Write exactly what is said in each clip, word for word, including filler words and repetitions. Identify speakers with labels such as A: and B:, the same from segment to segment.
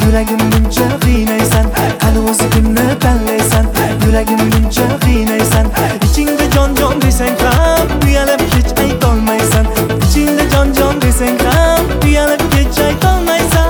A: Yuragim buncha qiynaysan, qani o'zi kimni tanlaysan? Yuragim buncha qiynaysan, ichingda jon jon desang ham uyalib hech aytolmaysan. Ichingda jon jon desang ham uyalib hech aytolmaysan.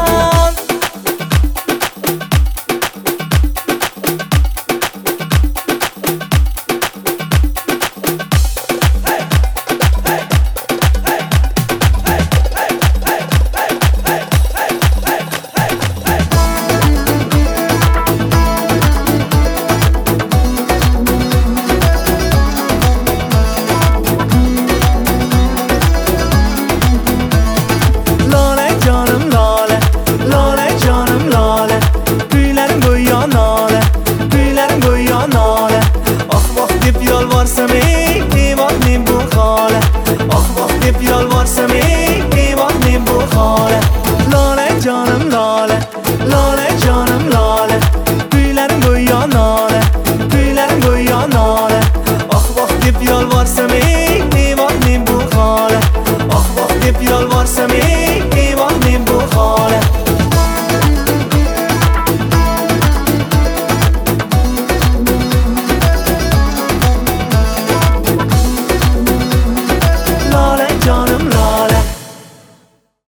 A: Yolvarsam ey eyvon men bu hole, oh voh deb yolvarsam ey eyvon men bu hole. Lola jonim lola, lola jonim lola, kuylarim go'yo nola, kuylarim go'yo nola, oh voh deb yolvarsam ey